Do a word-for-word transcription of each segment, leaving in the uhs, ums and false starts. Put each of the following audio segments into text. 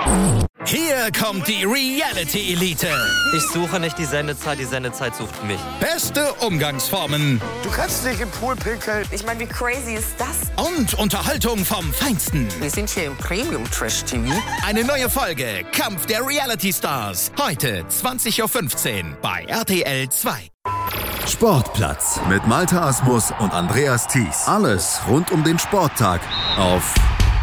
Hier kommt die Reality Elite. Ich suche nicht die Sendezeit, die Sendezeit sucht mich. Beste Umgangsformen. Du kannst nicht im Pool pinkeln. Ich meine, wie crazy ist das? Und Unterhaltung vom Feinsten. Wir sind hier im Premium-Trash-T V. Eine neue Folge Kampf der Reality Stars. Heute zwanzig Uhr fünfzehn bei R T L zwei. Sportplatz mit Malte Asmus und Andreas Thies. Alles rund um den Sporttag auf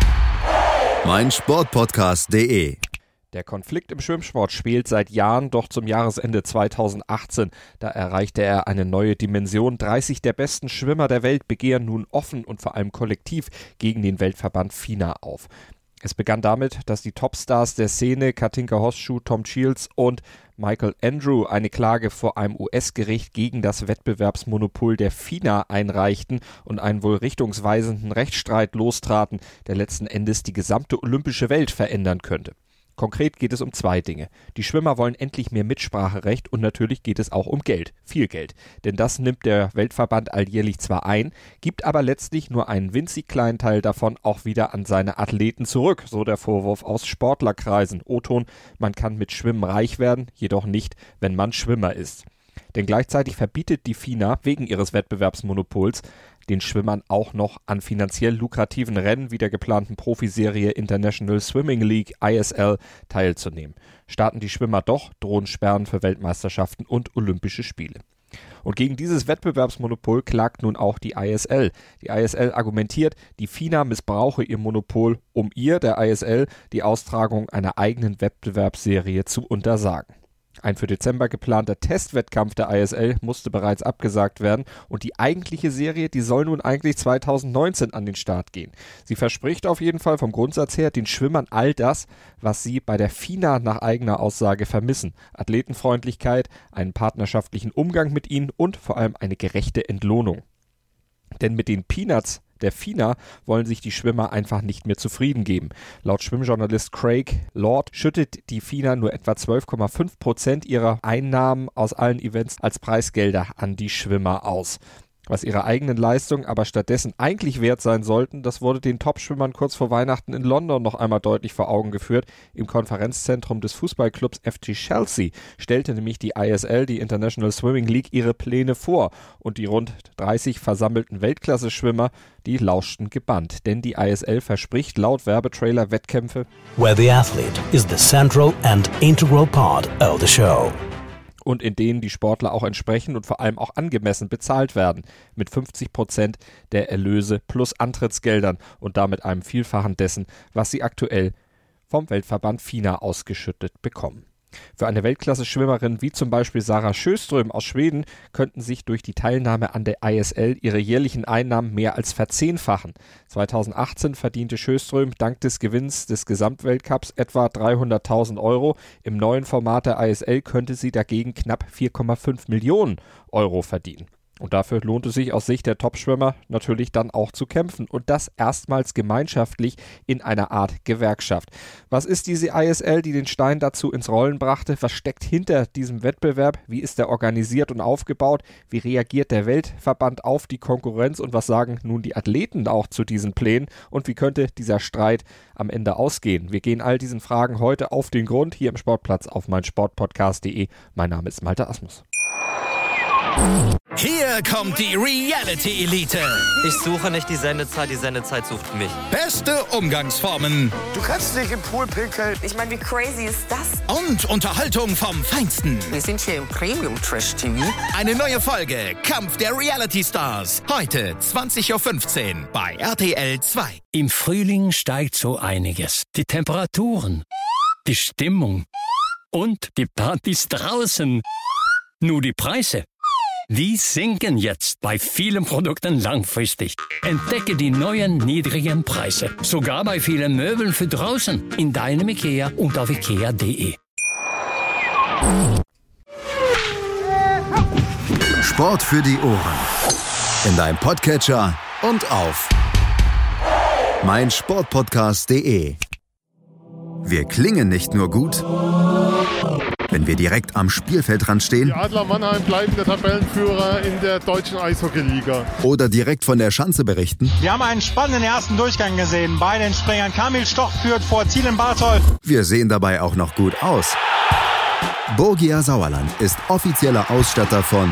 meinsportpodcast punkt de. Der Konflikt im Schwimmsport spielt seit Jahren, doch zum Jahresende zweitausendachtzehn. Da erreichte er eine neue Dimension. dreißig der besten Schwimmer der Welt begehren nun offen und vor allem kollektiv gegen den Weltverband FINA auf. Es begann damit, dass die Topstars der Szene Katinka Hosszu, Tom Shields und Michael Andrew eine Klage vor einem U S-Gericht gegen das Wettbewerbsmonopol der FINA einreichten und einen wohl richtungsweisenden Rechtsstreit lostraten, der letzten Endes die gesamte olympische Welt verändern könnte. Konkret geht es um zwei Dinge. Die Schwimmer wollen endlich mehr Mitspracherecht und natürlich geht es auch um Geld, viel Geld. Denn das nimmt der Weltverband alljährlich zwar ein, gibt aber letztlich nur einen winzig kleinen Teil davon auch wieder an seine Athleten zurück, so der Vorwurf aus Sportlerkreisen. O-Ton, man kann mit Schwimmen reich werden, jedoch nicht, wenn man Schwimmer ist. Denn gleichzeitig verbietet die FINA wegen ihres Wettbewerbsmonopols den Schwimmern auch noch an finanziell lukrativen Rennen wie der geplanten Profiserie International Swimming League I S L teilzunehmen. Starten die Schwimmer doch, drohen Sperren für Weltmeisterschaften und Olympische Spiele. Und gegen dieses Wettbewerbsmonopol klagt nun auch die I S L. Die I S L argumentiert, die FINA missbrauche ihr Monopol, um ihr, der I S L, die Austragung einer eigenen Wettbewerbsserie zu untersagen. Ein für Dezember geplanter Testwettkampf der I S L musste bereits abgesagt werden und die eigentliche Serie, die soll nun eigentlich zweitausendneunzehn an den Start gehen. Sie verspricht auf jeden Fall vom Grundsatz her den Schwimmern all das, was sie bei der FINA nach eigener Aussage vermissen. Athletenfreundlichkeit, einen partnerschaftlichen Umgang mit ihnen und vor allem eine gerechte Entlohnung. Denn mit den Peanuts der FINA wollen sich die Schwimmer einfach nicht mehr zufrieden geben. Laut Schwimmjournalist Craig Lord schüttet die FINA nur etwa zwölf Komma fünf Prozent ihrer Einnahmen aus allen Events als Preisgelder an die Schwimmer aus. Was ihre eigenen Leistungen aber stattdessen eigentlich wert sein sollten, das wurde den Topschwimmern kurz vor Weihnachten in London noch einmal deutlich vor Augen geführt. Im Konferenzzentrum des Fußballclubs F C Chelsea stellte nämlich die I S L, die International Swimming League, ihre Pläne vor. Und die rund dreißig versammelten Weltklasse-Schwimmer, die lauschten gebannt. Denn die I S L verspricht laut Werbetrailer Wettkämpfe, where the athlete is the central and integral part of the show. Und in denen die Sportler auch entsprechend und vor allem auch angemessen bezahlt werden, mit fünfzig Prozent der Erlöse plus Antrittsgeldern und damit einem Vielfachen dessen, was sie aktuell vom Weltverband FINA ausgeschüttet bekommen. Für eine Weltklasse-Schwimmerin wie zum Beispiel Sarah Sjöström aus Schweden könnten sich durch die Teilnahme an der I S L ihre jährlichen Einnahmen mehr als verzehnfachen. zweitausendachtzehn verdiente Sjöström dank des Gewinns des Gesamtweltcups etwa dreihunderttausend Euro. Im neuen Format der I S L könnte sie dagegen knapp vier Komma fünf Millionen Euro verdienen. Und dafür lohnt es sich aus Sicht der Topschwimmer natürlich dann auch zu kämpfen. Und das erstmals gemeinschaftlich in einer Art Gewerkschaft. Was ist diese I S L, die den Stein dazu ins Rollen brachte? Was steckt hinter diesem Wettbewerb? Wie ist der organisiert und aufgebaut? Wie reagiert der Weltverband auf die Konkurrenz? Und was sagen nun die Athleten auch zu diesen Plänen? Und wie könnte dieser Streit am Ende ausgehen? Wir gehen all diesen Fragen heute auf den Grund hier im Sportplatz auf meinsportpodcast punkt de. Mein Name ist Malte Asmus. Hier kommt die Reality Elite. Ich suche nicht die Sendezeit, die Sendezeit sucht mich. Beste Umgangsformen. Du kannst nicht im Pool pinkeln. Ich meine, wie crazy ist das? Und Unterhaltung vom Feinsten. Wir sind hier im Premium-Trash-T V. Eine neue Folge Kampf der Reality Stars. Heute zwanzig Uhr fünfzehn bei R T L zwei. Im Frühling steigt so einiges. Die Temperaturen, die Stimmung und die Partys draußen. Nur die Preise, die sinken jetzt bei vielen Produkten langfristig. Entdecke die neuen niedrigen Preise. Sogar bei vielen Möbeln für draußen. In deinem IKEA und auf ikea punkt de. Sport für die Ohren. In deinem Podcatcher und auf meinsportpodcast punkt de. Wir klingen nicht nur gut, wenn wir direkt am Spielfeldrand stehen? Die Adler Mannheim bleiben der Tabellenführer in der deutschen Eishockeyliga. Oder direkt von der Schanze berichten? Wir haben einen spannenden ersten Durchgang gesehen. Bei den Springern Kamil Stoch führt vor Ziel in Bartol. Wir sehen dabei auch noch gut aus. Borgia Sauerland ist offizieller Ausstatter von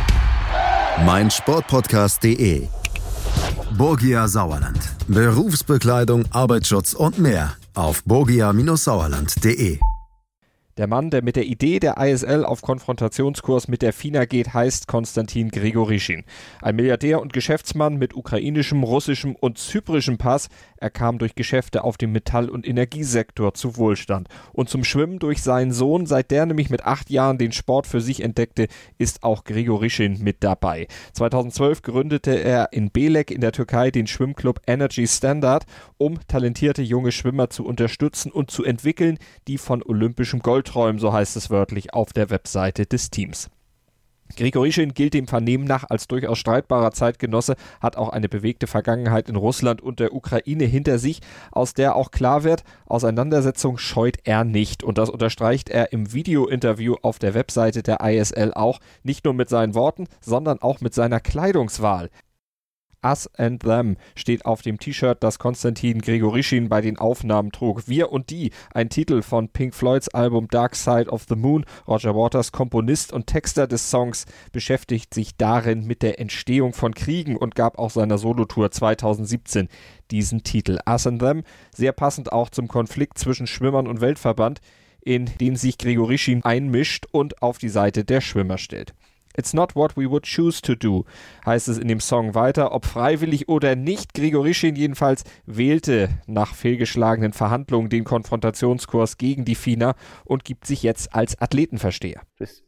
meinsportpodcast punkt de. Borgia Sauerland. Berufsbekleidung, Arbeitsschutz und mehr auf borgia Sauerland punkt de. Der Mann, der mit der Idee der I S L auf Konfrontationskurs mit der FINA geht, heißt Konstantin Grigorischin. Ein Milliardär und Geschäftsmann mit ukrainischem, russischem und zyprischem Pass. Er kam durch Geschäfte auf dem Metall- und Energiesektor zu Wohlstand. Und zum Schwimmen durch seinen Sohn, seit der nämlich mit acht Jahren den Sport für sich entdeckte, ist auch Grigorischin mit dabei. zweitausendzwölf gründete er in Belek in der Türkei den Schwimmclub Energy Standard, um talentierte junge Schwimmer zu unterstützen und zu entwickeln, die von olympischem Gold träumen, so heißt es wörtlich auf der Webseite des Teams. Grigorischin gilt dem Vernehmen nach als durchaus streitbarer Zeitgenosse, hat auch eine bewegte Vergangenheit in Russland und der Ukraine hinter sich, aus der auch klar wird, Auseinandersetzung scheut er nicht. Und das unterstreicht er im Video-Interview auf der Webseite der I S L auch, nicht nur mit seinen Worten, sondern auch mit seiner Kleidungswahl. Us and Them steht auf dem T-Shirt, das Konstantin Grigorischin bei den Aufnahmen trug. Wir und die, ein Titel von Pink Floyds Album Dark Side of the Moon. Roger Waters, Komponist und Texter des Songs, beschäftigt sich darin mit der Entstehung von Kriegen und gab auch seiner Solotour zweitausendsiebzehn diesen Titel. Us and Them, sehr passend auch zum Konflikt zwischen Schwimmern und Weltverband, in den sich Grigorischin einmischt und auf die Seite der Schwimmer stellt. It's not what we would choose to do, heißt es in dem Song weiter. Ob freiwillig oder nicht, Grigorischin jedenfalls wählte nach fehlgeschlagenen Verhandlungen den Konfrontationskurs gegen die FINA und gibt sich jetzt als Athletenversteher.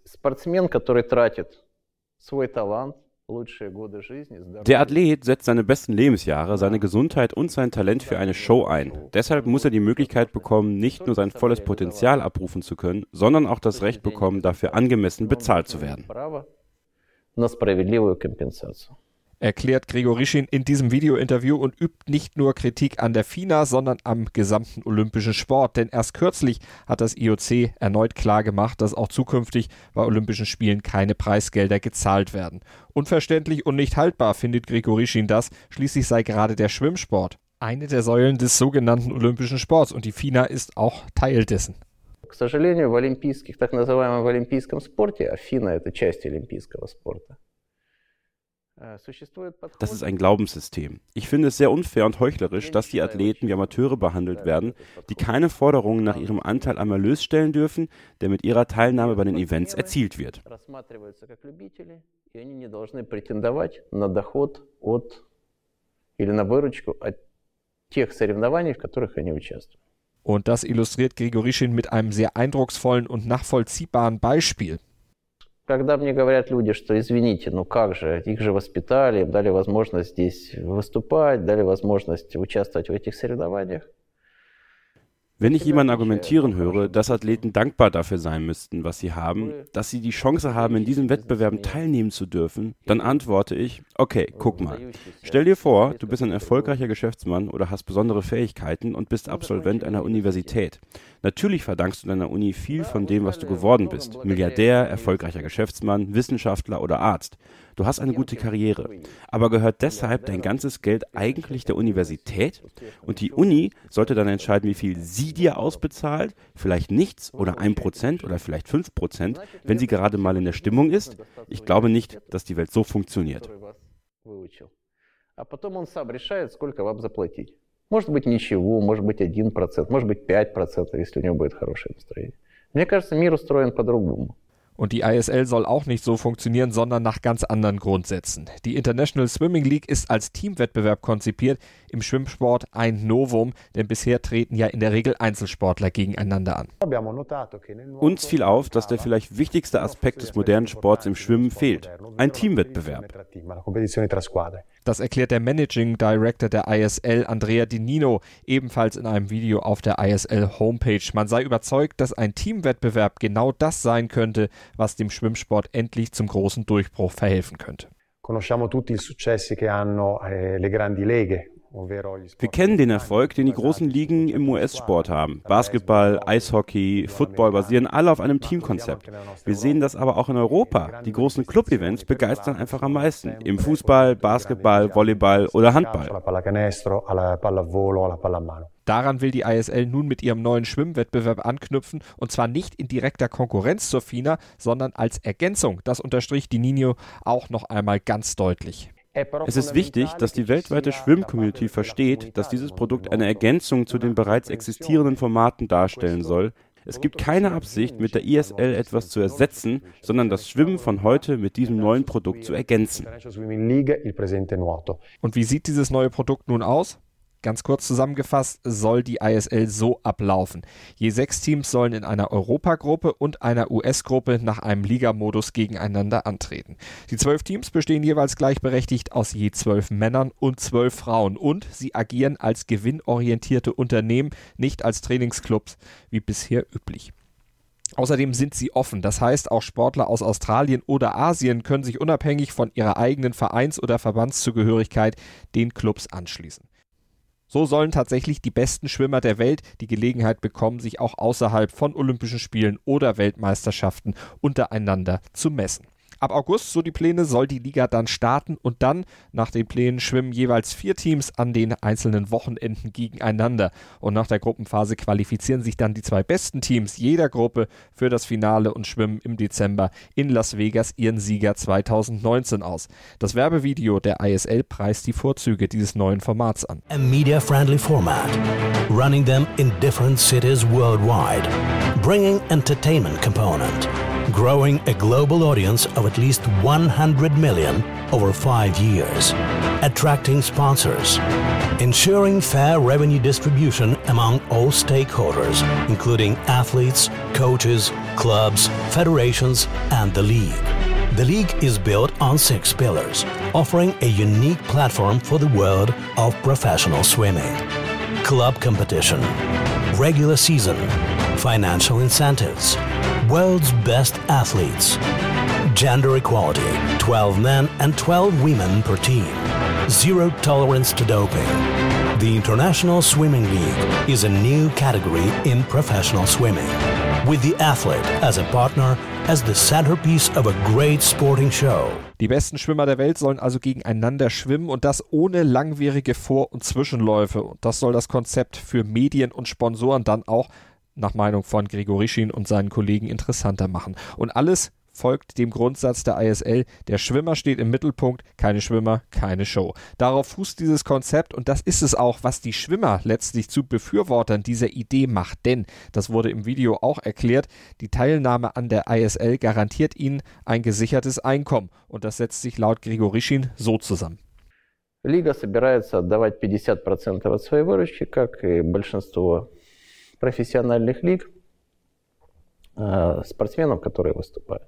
Der Athlet setzt seine besten Lebensjahre, seine Gesundheit und sein Talent für eine Show ein. Deshalb muss er die Möglichkeit bekommen, nicht nur sein volles Potenzial abrufen zu können, sondern auch das Recht bekommen, dafür angemessen bezahlt zu werden. Erklärt Grigorischin in diesem Videointerview und übt nicht nur Kritik an der FINA, sondern am gesamten olympischen Sport. Denn erst kürzlich hat das I O C erneut klargemacht, dass auch zukünftig bei Olympischen Spielen keine Preisgelder gezahlt werden. Unverständlich und nicht haltbar findet Grigorischin das. Schließlich sei gerade der Schwimmsport eine der Säulen des sogenannten olympischen Sports und die FINA ist auch Teil dessen. К сожалению, в олимпийских, так называемом в олимпийском спорте, а FINA – это часть олимпийского спорта. Das ist ein Glaubenssystem. Ich finde es sehr unfair und heuchlerisch, dass die Athleten wie Amateure behandelt werden, die keine Forderungen nach ihrem Anteil am Erlös stellen dürfen, der mit ihrer Teilnahme bei den Events erzielt wird. Und das illustriert Grigorischin mit einem sehr eindrucksvollen und nachvollziehbaren Beispiel. Когда мне говорят люди, что извините, ну как же, их же воспитали, им дали возможность здесь выступать, дали возможность участвовать в этих соревнованиях. Wenn ich jemanden argumentieren höre, dass Athleten dankbar dafür sein müssten, was sie haben, dass sie die Chance haben, in diesen Wettbewerben teilnehmen zu dürfen, dann antworte ich, okay, guck mal. Stell dir vor, du bist ein erfolgreicher Geschäftsmann oder hast besondere Fähigkeiten und bist Absolvent einer Universität. Natürlich verdankst du deiner Uni viel von dem, was du geworden bist. Milliardär, erfolgreicher Geschäftsmann, Wissenschaftler oder Arzt. Du hast eine gute Karriere. Aber gehört deshalb dein ganzes Geld eigentlich der Universität? Und die Uni sollte dann entscheiden, wie viel sie dir ausbezahlt, vielleicht nichts oder ein Prozent oder vielleicht fünf Prozent, wenn sie gerade mal in der Stimmung ist. Ich glaube nicht, dass die Welt so funktioniert. Может быть ничего, может быть один процент, может быть пять процентов, если у него будет хорошее настроение. Мне кажется, мир устроен по-другому. Und die I S L soll auch nicht so funktionieren, sondern nach ganz anderen Grundsätzen. Die International Swimming League ist als Teamwettbewerb konzipiert, im Schwimmsport ein Novum, denn bisher treten ja in der Regel Einzelsportler gegeneinander an. Uns fiel auf, dass der vielleicht wichtigste Aspekt des modernen Sports im Schwimmen fehlt, ein Teamwettbewerb. Das erklärt der Managing Director der I S L, Andrea Di Nino, ebenfalls in einem Video auf der I S L-Homepage. Man sei überzeugt, dass ein Teamwettbewerb genau das sein könnte, was dem Schwimmsport endlich zum großen Durchbruch verhelfen könnte. Conosciamo tutti i successi che hanno eh, le grandi leghe Wir kennen den Erfolg, den die großen Ligen im U S-Sport haben. Basketball, Eishockey, Football basieren alle auf einem Teamkonzept. Wir sehen das aber auch in Europa. Die großen Club-Events begeistern einfach am meisten. Im Fußball, Basketball, Volleyball oder Handball. Daran will die I S L nun mit ihrem neuen Schwimmwettbewerb anknüpfen, und zwar nicht in direkter Konkurrenz zur FINA, sondern als Ergänzung. Das unterstrich Di Nino auch noch einmal ganz deutlich. Es ist wichtig, dass die weltweite Schwimm-Community versteht, dass dieses Produkt eine Ergänzung zu den bereits existierenden Formaten darstellen soll. Es gibt keine Absicht, mit der I S L etwas zu ersetzen, sondern das Schwimmen von heute mit diesem neuen Produkt zu ergänzen. Und wie sieht dieses neue Produkt nun aus? Ganz kurz zusammengefasst soll die I S L so ablaufen. Je sechs Teams sollen in einer Europagruppe und einer U S-Gruppe nach einem Ligamodus gegeneinander antreten. Die zwölf Teams bestehen jeweils gleichberechtigt aus je zwölf Männern und zwölf Frauen, und sie agieren als gewinnorientierte Unternehmen, nicht als Trainingsclubs wie bisher üblich. Außerdem sind sie offen, das heißt, auch Sportler aus Australien oder Asien können sich unabhängig von ihrer eigenen Vereins- oder Verbandszugehörigkeit den Clubs anschließen. So sollen tatsächlich die besten Schwimmer der Welt die Gelegenheit bekommen, sich auch außerhalb von Olympischen Spielen oder Weltmeisterschaften untereinander zu messen. Ab August, so die Pläne, soll die Liga dann starten, und dann, nach den Plänen, schwimmen jeweils vier Teams an den einzelnen Wochenenden gegeneinander. Und nach der Gruppenphase qualifizieren sich dann die zwei besten Teams jeder Gruppe für das Finale und schwimmen im Dezember in Las Vegas ihren Sieger zweitausendneunzehn aus. Das Werbevideo der I S L preist die Vorzüge dieses neuen Formats an. A media-friendly format, running them in different cities worldwide, bringing entertainment component. Growing a global audience of at least one hundred million over five years. Attracting sponsors. Ensuring fair revenue distribution among all stakeholders, including athletes, coaches, clubs, federations, and the league. The league is built on six pillars, offering a unique platform for the world of professional swimming. Club competition, regular season, financial incentives, world's best athletes, gender equality, twelve men and twelve women per team, zero tolerance to doping. The International Swimming League is a new category in professional swimming, with the athlete as a partner as the centerpiece of a great sporting show. Die besten Schwimmer der Welt sollen also gegeneinander schwimmen, und das ohne langwierige Vor- und Zwischenläufe. Und das soll das Konzept für Medien und Sponsoren dann auch nach Meinung von Grigorischin und seinen Kollegen interessanter machen. Und alles folgt dem Grundsatz der I S L: Der Schwimmer steht im Mittelpunkt, keine Schwimmer, keine Show. Darauf fußt dieses Konzept, und das ist es auch, was die Schwimmer letztlich zu Befürwortern dieser Idee macht. Denn, das wurde im Video auch erklärt, die Teilnahme an der I S L garantiert ihnen ein gesichertes Einkommen. Und das setzt sich laut Grigorischin so zusammen. Лига собирается отдавать пятьдесят процентов от своей выручки, как и большинство профессиональных лиг, спортсменам, которые выступают.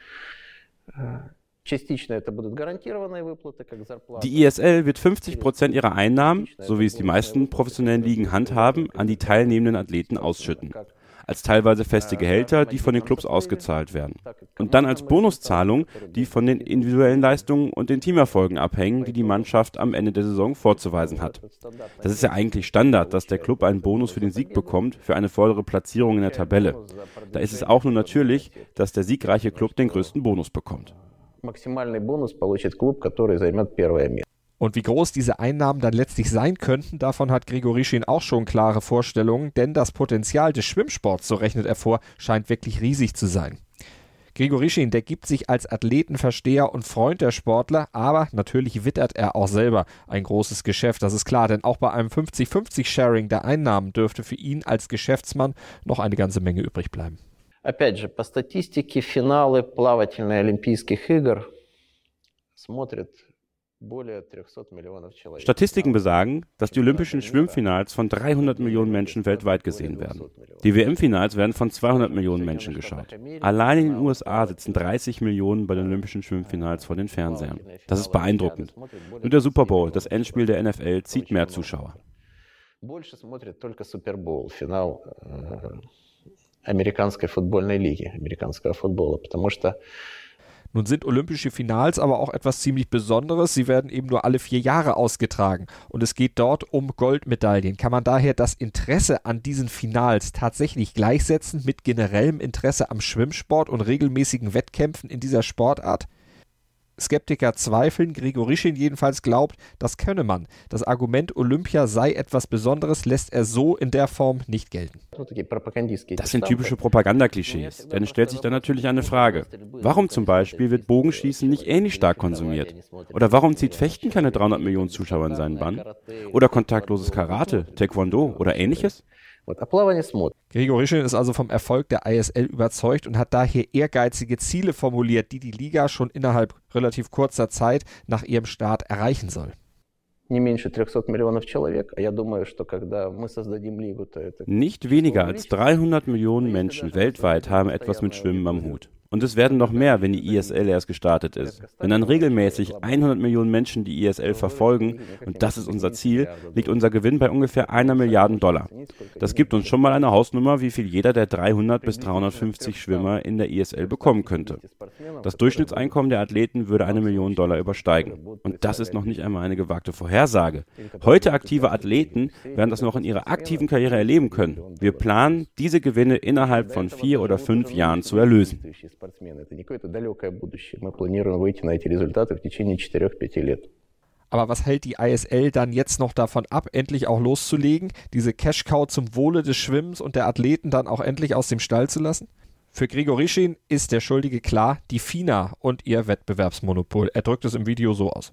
Частично это будут гарантированные выплаты, как зарплата. Die I S L wird fünfzig Prozent ihrer Einnahmen, so wie es die meisten professionellen Ligen handhaben, an die teilnehmenden Athleten ausschütten. Als teilweise feste Gehälter, die von den Clubs ausgezahlt werden. Und dann als Bonuszahlung, die von den individuellen Leistungen und den Teamerfolgen abhängen, die die Mannschaft am Ende der Saison vorzuweisen hat. Das ist ja eigentlich Standard, dass der Club einen Bonus für den Sieg bekommt, für eine vordere Platzierung in der Tabelle. Da ist es auch nur natürlich, dass der siegreiche Club den größten Bonus bekommt. Максимальный бонус получит клуб, который займет первое место. Und wie groß diese Einnahmen dann letztlich sein könnten, davon hat Grigorischin auch schon klare Vorstellungen, denn das Potenzial des Schwimmsports, so rechnet er vor, scheint wirklich riesig zu sein. Grigorischin, der gibt sich als Athletenversteher und Freund der Sportler, aber natürlich wittert er auch selber ein großes Geschäft, das ist klar, denn auch bei einem fünfzig fünfzig Sharing der Einnahmen dürfte für ihn als Geschäftsmann noch eine ganze Menge übrig bleiben. Опять же, по статистике, финалы плавательных Олимпийских игр смотрят Statistiken besagen, dass die olympischen Schwimmfinals von dreihundert Millionen Menschen weltweit gesehen werden. Die W M-Finals werden von zweihundert Millionen Menschen geschaut. Allein in den U S A sitzen dreißig Millionen bei den olympischen Schwimmfinals vor den Fernsehern. Das ist beeindruckend. Nur der Super Bowl, das Endspiel der N F L, zieht mehr Zuschauer. Американской футбольной лиги, американского футбола, потому что Nun sind olympische Finals aber auch etwas ziemlich Besonderes. Sie werden eben nur alle vier Jahre ausgetragen und es geht dort um Goldmedaillen. Kann man daher das Interesse an diesen Finals tatsächlich gleichsetzen mit generellem Interesse am Schwimmsport und regelmäßigen Wettkämpfen in dieser Sportart? Skeptiker zweifeln, Grigorischin jedenfalls glaubt, das könne man. Das Argument, Olympia sei etwas Besonderes, lässt er so in der Form nicht gelten. Das sind typische Propagandaklischees, denn es stellt sich dann natürlich eine Frage. Warum zum Beispiel wird Bogenschießen nicht ähnlich stark konsumiert? Oder warum zieht Fechten keine dreihundert Millionen Zuschauer in seinen Bann? Oder kontaktloses Karate, Taekwondo oder ähnliches? Grigorischin ist also vom Erfolg der I S L überzeugt und hat daher ehrgeizige Ziele formuliert, die die Liga schon innerhalb relativ kurzer Zeit nach ihrem Start erreichen soll. Nicht weniger als dreihundert Millionen Menschen weltweit haben etwas mit Schwimmen am Hut. Und es werden noch mehr, wenn die I S L erst gestartet ist. Wenn dann regelmäßig hundert Millionen Menschen die I S L verfolgen, und das ist unser Ziel, liegt unser Gewinn bei ungefähr einer Milliarde Dollar. Das gibt uns schon mal eine Hausnummer, wie viel jeder der dreihundert bis dreihundertfünfzig Schwimmer in der I S L bekommen könnte. Das Durchschnittseinkommen der Athleten würde eine Million Dollar übersteigen. Und das ist noch nicht einmal eine gewagte Vorhersage. Heute aktive Athleten werden das noch in ihrer aktiven Karriere erleben können. Wir planen, diese Gewinne innerhalb von vier oder fünf Jahren zu erlösen. Aber was hält die I S L dann jetzt noch davon ab, endlich auch loszulegen, diese Cash-Cow zum Wohle des Schwimmens und der Athleten dann auch endlich aus dem Stall zu lassen? Für Grigorischin ist der Schuldige klar, die FINA und ihr Wettbewerbsmonopol. Er drückt es im Video so aus.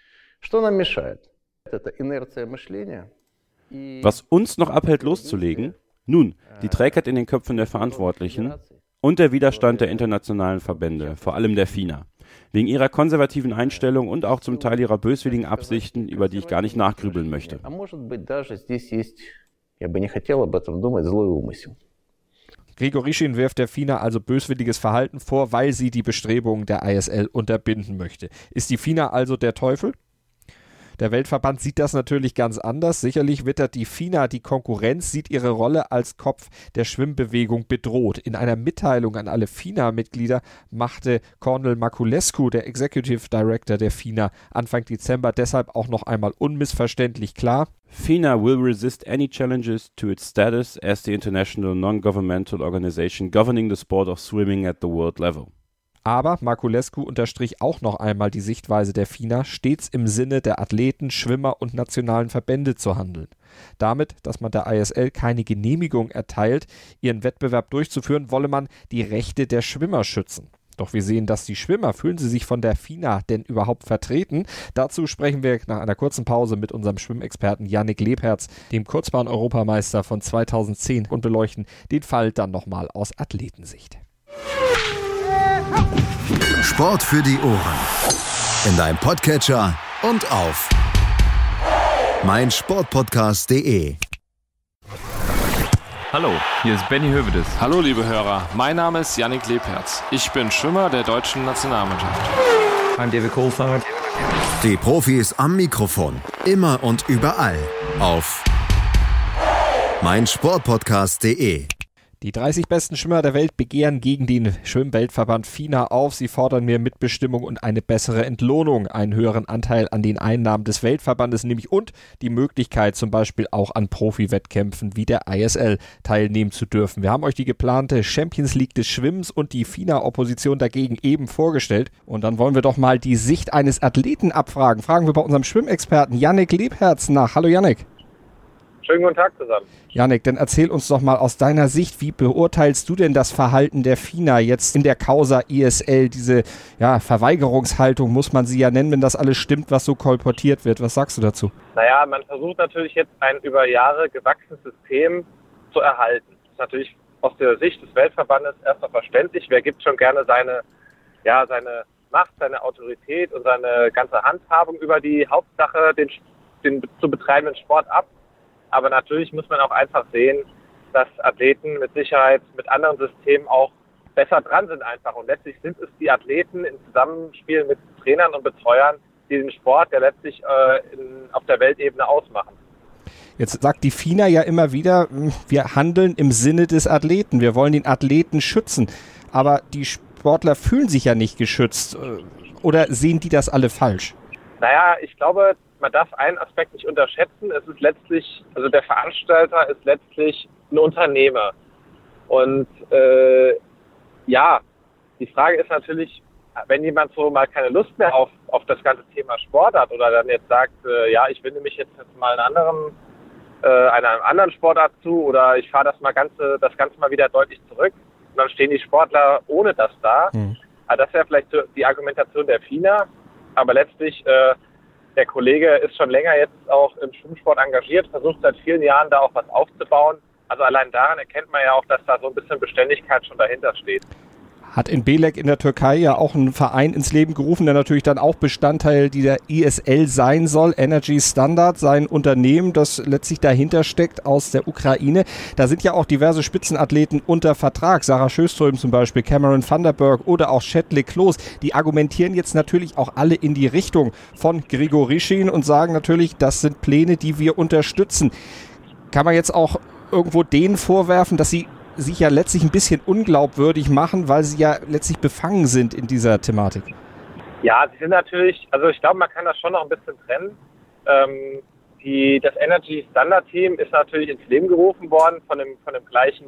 Was uns noch abhält, loszulegen? Nun, die Trägheit in den Köpfen der Verantwortlichen und der Widerstand der internationalen Verbände, vor allem der FINA, wegen ihrer konservativen Einstellung und auch zum Teil ihrer böswilligen Absichten, über die ich gar nicht nachgrübeln möchte. Grigorischin wirft der FINA also böswilliges Verhalten vor, weil sie die Bestrebungen der I S L unterbinden möchte. Ist die FINA also der Teufel? Der Weltverband sieht das natürlich ganz anders. Sicherlich wittert die FINA die Konkurrenz, sieht ihre Rolle als Kopf der Schwimmbewegung bedroht. In einer Mitteilung an alle FINA-Mitglieder machte Cornel Maculescu, der Executive Director der FINA, Anfang Dezember deshalb auch noch einmal unmissverständlich klar: FINA will resist any challenges to its status as the international non-governmental organization governing the sport of swimming at the world level. Aber Maculescu unterstrich auch noch einmal die Sichtweise der FINA, stets im Sinne der Athleten, Schwimmer und nationalen Verbände zu handeln. Damit, dass man der I S L keine Genehmigung erteilt, ihren Wettbewerb durchzuführen, wolle man die Rechte der Schwimmer schützen. Doch wir sehen, dass die Schwimmer, fühlen sie sich von der FINA denn überhaupt vertreten? Dazu sprechen wir nach einer kurzen Pause mit unserem Schwimmexperten Yannick Lebherz, dem Kurzbahn-Europameister von zweitausendzehn, und beleuchten den Fall dann nochmal aus Athletensicht. Sport für die Ohren. In deinem Podcatcher und auf meinsportpodcast punkt de. Hallo, hier ist Benny Hövedes. Hallo liebe Hörer, mein Name ist Yannick Lebherz. Ich bin Schwimmer der deutschen Nationalmannschaft. I'm David Kohlfahrt. Die Profis am Mikrofon. Immer und überall auf meinsportpodcast punkt de. Die dreißig besten Schwimmer der Welt begehren gegen den Schwimmweltverband FINA auf. Sie fordern mehr Mitbestimmung und eine bessere Entlohnung, einen höheren Anteil an den Einnahmen des Weltverbandes nämlich und die Möglichkeit zum Beispiel auch an Profi-Wettkämpfen wie der I S L teilnehmen zu dürfen. Wir haben euch die geplante Champions League des Schwimmens und die FINA-Opposition dagegen eben vorgestellt. Und dann wollen wir doch mal die Sicht eines Athleten abfragen. Fragen wir bei unserem Schwimmexperten Yannick Lebherz nach. Hallo Yannick. Schönen guten Tag zusammen. Yannick, dann erzähl uns doch mal aus deiner Sicht, wie beurteilst du denn das Verhalten der FINA jetzt in der Causa I S L, diese ja, Verweigerungshaltung, muss man sie ja nennen, wenn das alles stimmt, was so kolportiert wird. Was sagst du dazu? Naja, man versucht natürlich jetzt ein über Jahre gewachsenes System zu erhalten. Das ist natürlich aus der Sicht des Weltverbandes erstmal verständlich. Wer gibt schon gerne seine, ja, seine Macht, seine Autorität und seine ganze Handhabung über die Hauptsache, den, den zu betreibenden Sport ab? Aber natürlich muss man auch einfach sehen, dass Athleten mit Sicherheit mit anderen Systemen auch besser dran sind einfach. Und letztlich sind es die Athleten im Zusammenspiel mit Trainern und Betreuern, die den Sport ja letztlich äh, in, auf der Weltebene ausmachen. Jetzt sagt die FINA ja immer wieder, wir handeln im Sinne des Athleten. Wir wollen den Athleten schützen. Aber die Sportler fühlen sich ja nicht geschützt. Oder sehen die das alle falsch? Naja, ich glaube, man darf einen Aspekt nicht unterschätzen. Es ist letztlich, also der Veranstalter ist letztlich ein Unternehmer. Und äh, ja, die Frage ist natürlich, wenn jemand so mal keine Lust mehr auf, auf das ganze Thema Sport hat oder dann jetzt sagt, äh, ja, ich wende mich jetzt, jetzt mal einen anderen, äh, einer anderen Sportart zu oder ich fahre das mal ganze, das Ganze mal wieder deutlich zurück und dann stehen die Sportler ohne das da. Mhm. Also das wäre vielleicht so die Argumentation der FINA, aber letztlich äh, der Kollege ist schon länger jetzt auch im Schwimmsport engagiert, versucht seit vielen Jahren da auch was aufzubauen. Also allein daran erkennt man ja auch, dass da so ein bisschen Beständigkeit schon dahinter steht. Hat in Belek in der Türkei ja auch einen Verein ins Leben gerufen, der natürlich dann auch Bestandteil dieser I S L sein soll. Energy Standard, sein Unternehmen, das letztlich dahinter steckt aus der Ukraine. Da sind ja auch diverse Spitzenathleten unter Vertrag. Sarah Sjöström zum Beispiel, Cameron van der Berg oder auch Shetley Kloos. Die argumentieren jetzt natürlich auch alle in die Richtung von Grigorischin und sagen natürlich, das sind Pläne, die wir unterstützen. Kann man jetzt auch irgendwo denen vorwerfen, dass sie sich ja letztlich ein bisschen unglaubwürdig machen, weil sie ja letztlich befangen sind in dieser Thematik? Ja, sie sind natürlich, also ich glaube, man kann das schon noch ein bisschen trennen. Ähm, die, das Energy Standard Team ist natürlich ins Leben gerufen worden von dem, von dem gleichen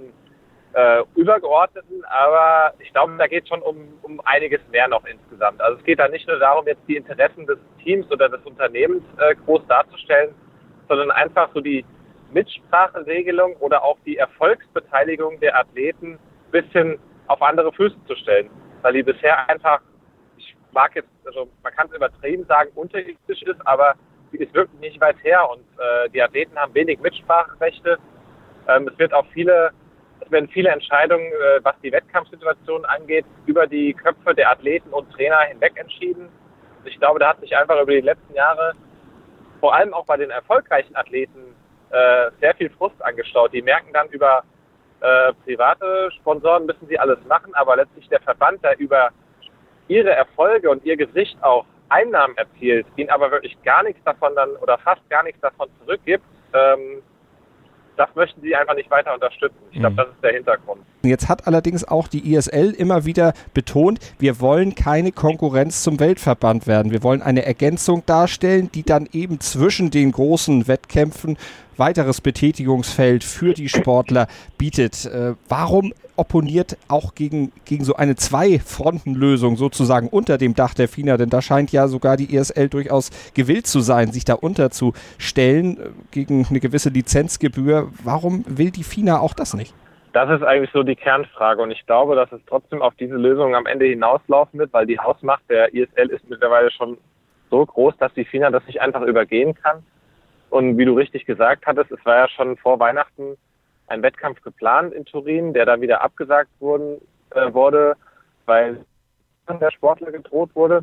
äh, Übergeordneten, aber ich glaube, da geht es schon um, um einiges mehr noch insgesamt. Also es geht da nicht nur darum, jetzt die Interessen des Teams oder des Unternehmens äh, groß darzustellen, sondern einfach so die Mitspracheregelung oder auch die Erfolgsbeteiligung der Athleten ein bisschen auf andere Füße zu stellen. Weil die bisher einfach, ich mag jetzt, also man kann es übertrieben sagen, unterirdisch ist, aber sie ist wirklich nicht weit her und äh, die Athleten haben wenig Mitspracherechte. Ähm, es wird auch viele, es werden viele Entscheidungen, äh, was die Wettkampfsituation angeht, über die Köpfe der Athleten und Trainer hinweg entschieden. Und ich glaube, da hat sich einfach über die letzten Jahre, vor allem auch bei den erfolgreichen Athleten, äh, sehr viel Frust angestaut. Die merken dann über äh, private Sponsoren müssen sie alles machen, aber letztlich der Verband, der über ihre Erfolge und ihr Gesicht auch Einnahmen erzielt, ihnen aber wirklich gar nichts davon dann oder fast gar nichts davon zurückgibt, ähm, das möchten sie einfach nicht weiter unterstützen. Ich glaube, das ist der Hintergrund. Jetzt hat allerdings auch die I S L immer wieder betont, wir wollen keine Konkurrenz zum Weltverband werden. Wir wollen eine Ergänzung darstellen, die dann eben zwischen den großen Wettkämpfen weiteres Betätigungsfeld für die Sportler bietet. Äh, warum opponiert auch gegen, gegen so eine Zwei-Fronten-Lösung sozusagen unter dem Dach der FINA? Denn da scheint ja sogar die I S L durchaus gewillt zu sein, sich da unterzustellen äh, gegen eine gewisse Lizenzgebühr. Warum will die FINA auch das nicht? Das ist eigentlich so die Kernfrage und ich glaube, dass es trotzdem auf diese Lösung am Ende hinauslaufen wird, weil die Hausmacht der I S L ist mittlerweile schon so groß, dass die FINA das nicht einfach übergehen kann. Und wie du richtig gesagt hattest, es war ja schon vor Weihnachten ein Wettkampf geplant in Turin, der dann wieder abgesagt wurden, äh, wurde, weil der Sportler gedroht wurde.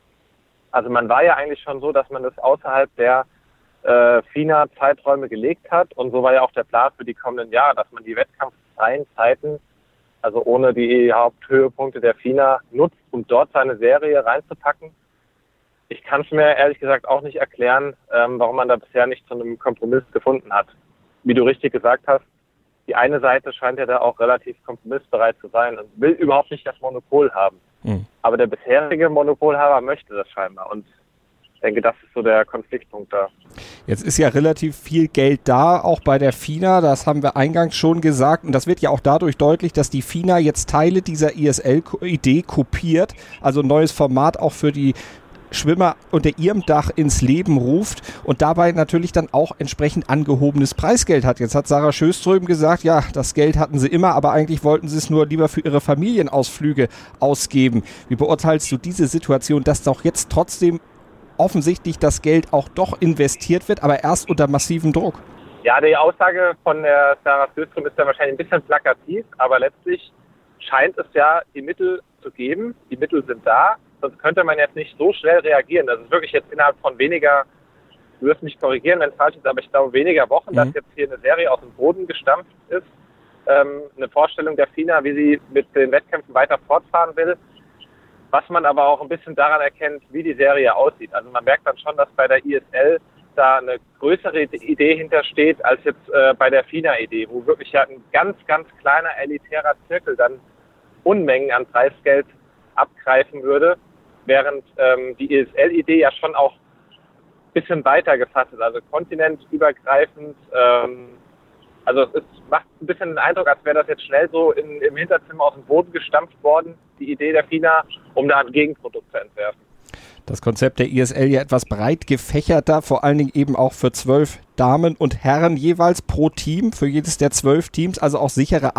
Also man war ja eigentlich schon so, dass man das außerhalb der äh, FINA-Zeiträume gelegt hat und so war ja auch der Plan für die kommenden Jahre, dass man die wettkampffreien Zeiten, also ohne die Haupthöhepunkte der FINA, nutzt, um dort seine Serie reinzupacken. Ich kann es mir ehrlich gesagt auch nicht erklären, ähm, warum man da bisher nicht zu einem Kompromiss gefunden hat. Wie du richtig gesagt hast, die eine Seite scheint ja da auch relativ kompromissbereit zu sein und will überhaupt nicht das Monopol haben. Mhm. Aber der bisherige Monopolhaber möchte das scheinbar und ich denke, das ist so der Konfliktpunkt da. Jetzt ist ja relativ viel Geld da, auch bei der FINA, das haben wir eingangs schon gesagt und das wird ja auch dadurch deutlich, dass die FINA jetzt Teile dieser I S L-Idee kopiert, also ein neues Format auch für die Schwimmer unter ihrem Dach ins Leben ruft und dabei natürlich dann auch entsprechend angehobenes Preisgeld hat. Jetzt hat Sarah Sjöström gesagt, ja, das Geld hatten sie immer, aber eigentlich wollten sie es nur lieber für ihre Familienausflüge ausgeben. Wie beurteilst du diese Situation, dass doch jetzt trotzdem offensichtlich das Geld auch doch investiert wird, aber erst unter massivem Druck? Ja, die Aussage von der Sarah Sjöström ist ja wahrscheinlich ein bisschen plakativ, aber letztlich scheint es ja die Mittel zu geben. Die Mittel sind da. Sonst könnte man jetzt nicht so schnell reagieren. Das ist wirklich jetzt innerhalb von weniger, du wirst mich korrigieren, wenn es falsch ist, aber ich glaube weniger Wochen, mhm. dass jetzt hier eine Serie aus dem Boden gestampft ist. Ähm, eine Vorstellung der FINA, wie sie mit den Wettkämpfen weiter fortfahren will. Was man aber auch ein bisschen daran erkennt, wie die Serie aussieht. Also man merkt dann schon, dass bei der I S L da eine größere Idee hintersteht als jetzt äh, bei der FINA-Idee, wo wirklich ja ein ganz, ganz kleiner elitärer Zirkel dann Unmengen an Preisgeld abgreifen würde, während ähm, die E S L-Idee ja schon auch ein bisschen weiter gefasst ist, also kontinentübergreifend. Ähm, also es ist, macht ein bisschen den Eindruck, als wäre das jetzt schnell so in, im Hinterzimmer aus dem Boden gestampft worden, die Idee der FINA, um da ein Gegenprodukt zu entwerfen. Das Konzept der I S L ja etwas breit gefächerter, vor allen Dingen eben auch für zwölf Damen und Herren jeweils pro Team, für jedes der zwölf Teams, also auch sichere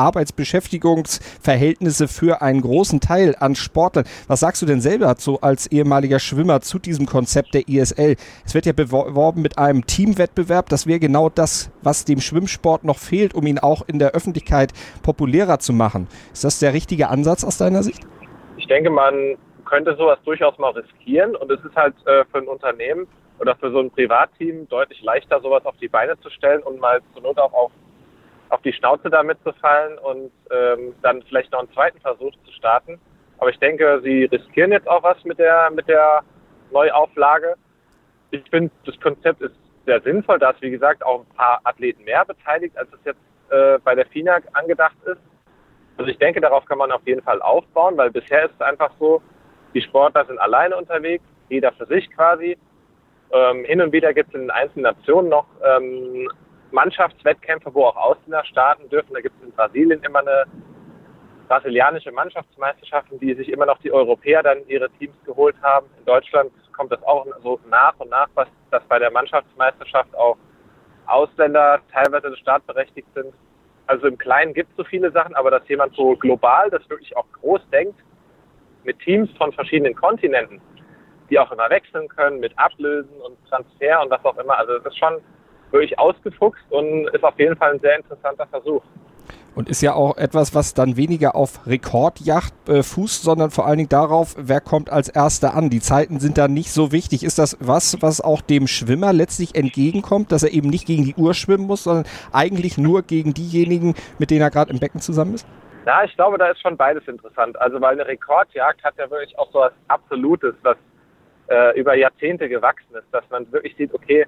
Arbeitsbeschäftigungsverhältnisse für einen großen Teil an Sportlern. Was sagst du denn selber so als ehemaliger Schwimmer zu diesem Konzept der I S L? Es wird ja beworben mit einem Teamwettbewerb, das wäre genau das, was dem Schwimmsport noch fehlt, um ihn auch in der Öffentlichkeit populärer zu machen. Ist das der richtige Ansatz aus deiner Sicht? Ich denke, man könnte sowas durchaus mal riskieren und es ist halt äh, für ein Unternehmen oder für so ein Privatteam deutlich leichter, sowas auf die Beine zu stellen und mal zur Not auch auf, auf die Schnauze damit zu fallen und ähm, dann vielleicht noch einen zweiten Versuch zu starten. Aber ich denke, sie riskieren jetzt auch was mit der mit der Neuauflage. Ich finde, das Konzept ist sehr sinnvoll, da ist, wie gesagt, auch ein paar Athleten mehr beteiligt, als es jetzt äh, bei der FINA angedacht ist. Also ich denke, darauf kann man auf jeden Fall aufbauen, weil bisher ist es einfach so, die Sportler sind alleine unterwegs, jeder für sich quasi. Ähm, hin und wieder gibt es in den einzelnen Nationen noch ähm, Mannschaftswettkämpfe, wo auch Ausländer starten dürfen. Da gibt es in Brasilien immer eine brasilianische Mannschaftsmeisterschaft, die sich immer noch die Europäer dann ihre Teams geholt haben. In Deutschland kommt das auch so nach und nach, was, dass bei der Mannschaftsmeisterschaft auch Ausländer teilweise startberechtigt sind. Also im Kleinen gibt es so viele Sachen, aber dass jemand so global, das wirklich auch groß denkt, mit Teams von verschiedenen Kontinenten, die auch immer wechseln können, mit Ablösen und Transfer und was auch immer. Also das ist schon wirklich ausgefuchst und ist auf jeden Fall ein sehr interessanter Versuch. Und ist ja auch etwas, was dann weniger auf Rekordjagd äh, fußt, sondern vor allen Dingen darauf, wer kommt als Erster an. Die Zeiten sind da nicht so wichtig. Ist das was, was auch dem Schwimmer letztlich entgegenkommt, dass er eben nicht gegen die Uhr schwimmen muss, sondern eigentlich nur gegen diejenigen, mit denen er gerade im Becken zusammen ist? Ja, ich glaube, da ist schon beides interessant. Also weil eine Rekordjagd hat ja wirklich auch so was Absolutes, was äh, über Jahrzehnte gewachsen ist, dass man wirklich sieht, okay,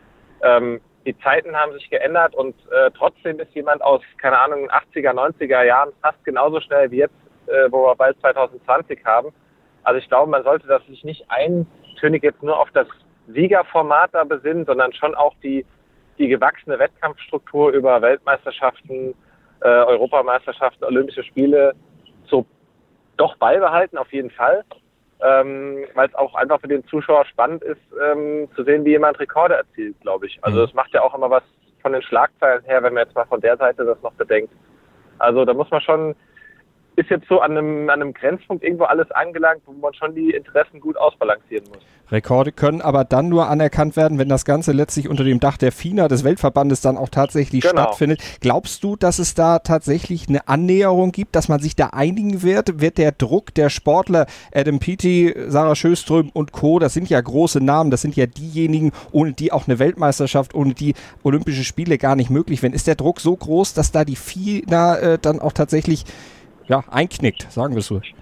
ähm, die Zeiten haben sich geändert und äh, trotzdem ist jemand aus, keine Ahnung, achtziger, neunziger Jahren fast genauso schnell wie jetzt, äh, wo wir bald zwanzig zwanzig haben. Also ich glaube, man sollte das sich nicht eintönig jetzt nur auf das Siegerformat da besinnen, sondern schon auch die, die gewachsene Wettkampfstruktur über Weltmeisterschaften, Äh, Europameisterschaften, Olympische Spiele so doch beibehalten, auf jeden Fall, ähm, weil es auch einfach für den Zuschauer spannend ist, ähm, zu sehen, wie jemand Rekorde erzielt, glaube ich. Also es macht ja auch immer was von den Schlagzeilen her, wenn man jetzt mal von der Seite das noch bedenkt. Also da muss man schon, ist jetzt so an einem, an einem Grenzpunkt irgendwo alles angelangt, wo man schon die Interessen gut ausbalancieren muss. Rekorde können aber dann nur anerkannt werden, wenn das Ganze letztlich unter dem Dach der FINA, des Weltverbandes, dann auch tatsächlich genau. stattfindet. Glaubst du, dass es da tatsächlich eine Annäherung gibt, dass man sich da einigen wird? Wird der Druck der Sportler, Adam Peaty, Sarah Sjöström und Co., das sind ja große Namen, das sind ja diejenigen, ohne die auch eine Weltmeisterschaft, ohne die Olympische Spiele gar nicht möglich wären. Ist der Druck so groß, dass da die FINA äh, dann auch tatsächlich ja, einknickt, sagen wir es so?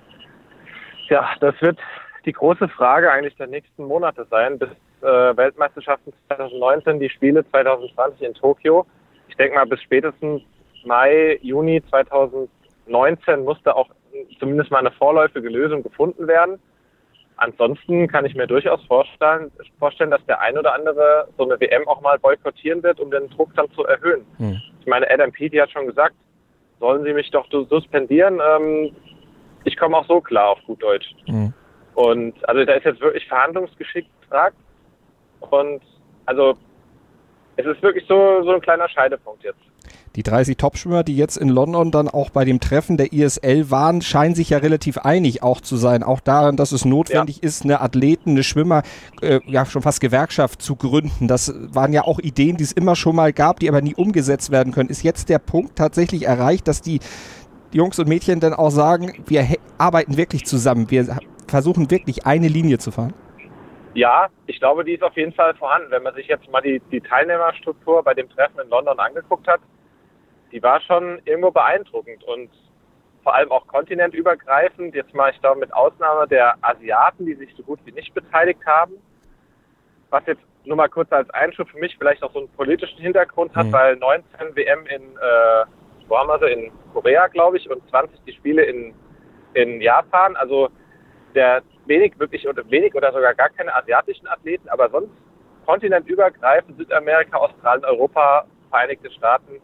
Ja, das wird die große Frage eigentlich der nächsten Monate sein, bis äh, Weltmeisterschaften zwanzig neunzehn, die Spiele zwanzig zwanzig in Tokio. Ich denke mal, bis spätestens Mai, Juni zwanzig neunzehn musste auch zumindest mal eine vorläufige Lösung gefunden werden. Ansonsten kann ich mir durchaus vorstellen, vorstellen, dass der ein oder andere so eine W M auch mal boykottieren wird, um den Druck dann zu erhöhen. Hm. Ich meine, Adam Peaty hat schon gesagt, sollen Sie mich doch suspendieren? Ähm, ich komme auch so klar auf gut Deutsch. Mhm. Und also da ist jetzt wirklich Verhandlungsgeschick gefragt. Und also es ist wirklich so, so ein kleiner Scheidepunkt jetzt. Die dreißig Topschwimmer, die jetzt in London dann auch bei dem Treffen der I S L waren, scheinen sich ja relativ einig auch zu sein. Auch daran, dass es notwendig ja. ist, eine Athleten, eine Schwimmer, äh, ja schon fast Gewerkschaft zu gründen. Das waren ja auch Ideen, die es immer schon mal gab, die aber nie umgesetzt werden können. Ist jetzt der Punkt tatsächlich erreicht, dass die Jungs und Mädchen dann auch sagen, wir arbeiten wirklich zusammen, wir versuchen wirklich eine Linie zu fahren? Ja, ich glaube, die ist auf jeden Fall vorhanden. Wenn man sich jetzt mal die, die Teilnehmerstruktur bei dem Treffen in London angeguckt hat, die war schon irgendwo beeindruckend und vor allem auch kontinentübergreifend. Jetzt mal, ich glaube, mit Ausnahme der Asiaten, die sich so gut wie nicht beteiligt haben. Was jetzt nur mal kurz als Einschub für mich vielleicht auch so einen politischen Hintergrund hat, mhm. weil neunzehn W M in äh, wo haben wir sie? In Korea, glaube ich, und zwanzig die Spiele in, in Japan. Also der wenig wirklich oder wenig oder sogar gar keine asiatischen Athleten, aber sonst kontinentübergreifend Südamerika, Australien, Europa, Vereinigte Staaten.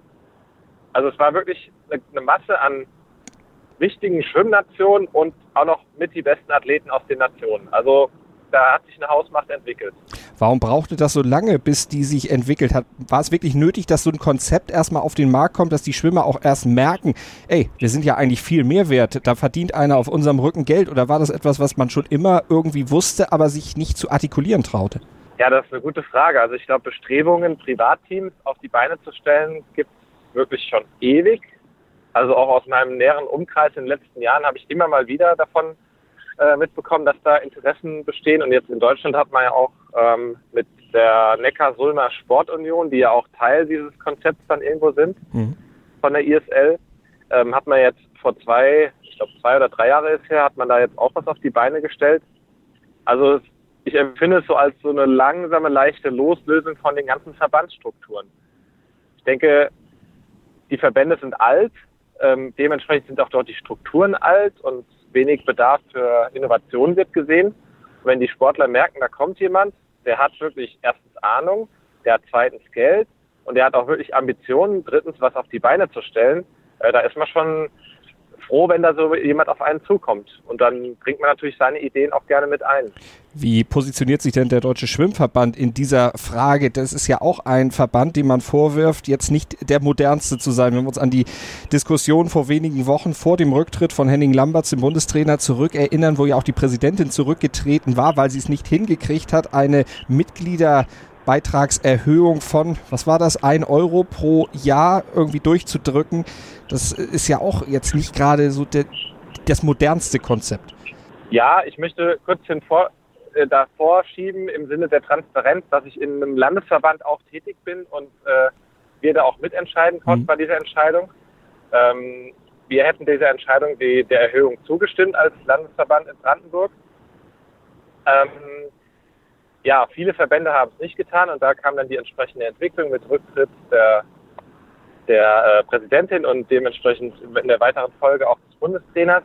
Also es war wirklich eine, eine Masse an wichtigen Schwimmnationen und auch noch mit die besten Athleten aus den Nationen. Also da hat sich eine Hausmacht entwickelt. Warum brauchte das so lange, bis die sich entwickelt hat? War es wirklich nötig, dass so ein Konzept erstmal auf den Markt kommt, dass die Schwimmer auch erst merken, ey, wir sind ja eigentlich viel mehr wert, da verdient einer auf unserem Rücken Geld? Oder war das etwas, was man schon immer irgendwie wusste, aber sich nicht zu artikulieren traute? Ja, das ist eine gute Frage. Also ich glaube, Bestrebungen, Privatteams auf die Beine zu stellen, gibt es wirklich schon ewig. Also auch aus meinem näheren Umkreis in den letzten Jahren habe ich immer mal wieder davon äh, mitbekommen, dass da Interessen bestehen. Und jetzt in Deutschland hat man ja auch ähm, mit der Neckar-Sulmer Sportunion, die ja auch Teil dieses Konzepts dann irgendwo sind, mhm. von der I S L, ähm, hat man jetzt vor zwei, ich glaube zwei oder drei Jahre ist her, hat man da jetzt auch was auf die Beine gestellt. Also ich empfinde es so als so eine langsame, leichte Loslösung von den ganzen Verbandsstrukturen. Ich denke, die Verbände sind alt, ähm, dementsprechend sind auch dort die Strukturen alt und wenig Bedarf für Innovation wird gesehen. Und wenn die Sportler merken, da kommt jemand, der hat wirklich erstens Ahnung, der hat zweitens Geld und der hat auch wirklich Ambitionen, drittens was auf die Beine zu stellen, äh, da ist man schon froh, wenn da so jemand auf einen zukommt. Und dann bringt man natürlich seine Ideen auch gerne mit ein. Wie positioniert sich denn der Deutsche Schwimmverband in dieser Frage? Das ist ja auch ein Verband, dem man vorwirft, jetzt nicht der modernste zu sein. Wenn wir uns an die Diskussion vor wenigen Wochen vor dem Rücktritt von Henning Lambertz, dem Bundestrainer, zurückerinnern, wo ja auch die Präsidentin zurückgetreten war, weil sie es nicht hingekriegt hat, eine Mitglieder Beitragserhöhung von, was war das, ein Euro pro Jahr irgendwie durchzudrücken. Das ist ja auch jetzt nicht gerade so der, das modernste Konzept. Ja, ich möchte kurz den Vor, äh, davor schieben im Sinne der Transparenz, dass ich in einem Landesverband auch tätig bin und äh, wir da auch mitentscheiden konnten mhm. bei dieser Entscheidung. Ähm, wir hätten dieser Entscheidung die, der Erhöhung zugestimmt als Landesverband in Brandenburg. Ähm, Ja, viele Verbände haben es nicht getan und da kam dann die entsprechende Entwicklung mit Rücktritt der, der äh, Präsidentin und dementsprechend in der weiteren Folge auch des Bundestrainers.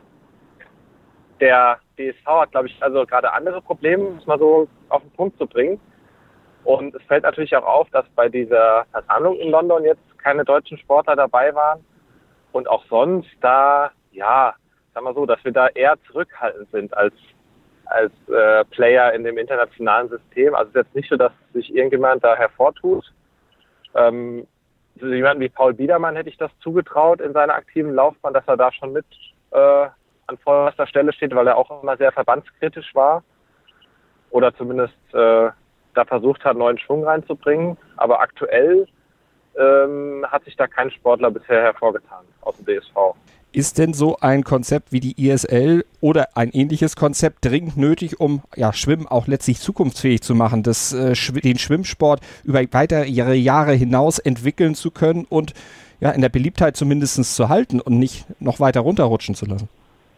Der D S V hat, glaube ich, also gerade andere Probleme, um es mal so auf den Punkt zu bringen. Und es fällt natürlich auch auf, dass bei dieser Versammlung in London jetzt keine deutschen Sportler dabei waren und auch sonst da, ja, sagen wir so, dass wir da eher zurückhaltend sind als als äh, Player in dem internationalen System. Also es ist jetzt nicht so, dass sich irgendjemand da hervortut. Ähm, also jemanden wie Paul Biedermann hätte ich das zugetraut in seiner aktiven Laufbahn, dass er da schon mit äh, an vorderster Stelle steht, weil er auch immer sehr verbandskritisch war oder zumindest äh, da versucht hat, neuen Schwung reinzubringen. Aber aktuell ähm, hat sich da kein Sportler bisher hervorgetan aus dem D S V. Ist denn so ein Konzept wie die I S L oder ein ähnliches Konzept dringend nötig, um ja, Schwimmen auch letztlich zukunftsfähig zu machen, das, äh, den Schwimmsport über weitere Jahre hinaus entwickeln zu können und ja, in der Beliebtheit zumindest zu halten und nicht noch weiter runterrutschen zu lassen?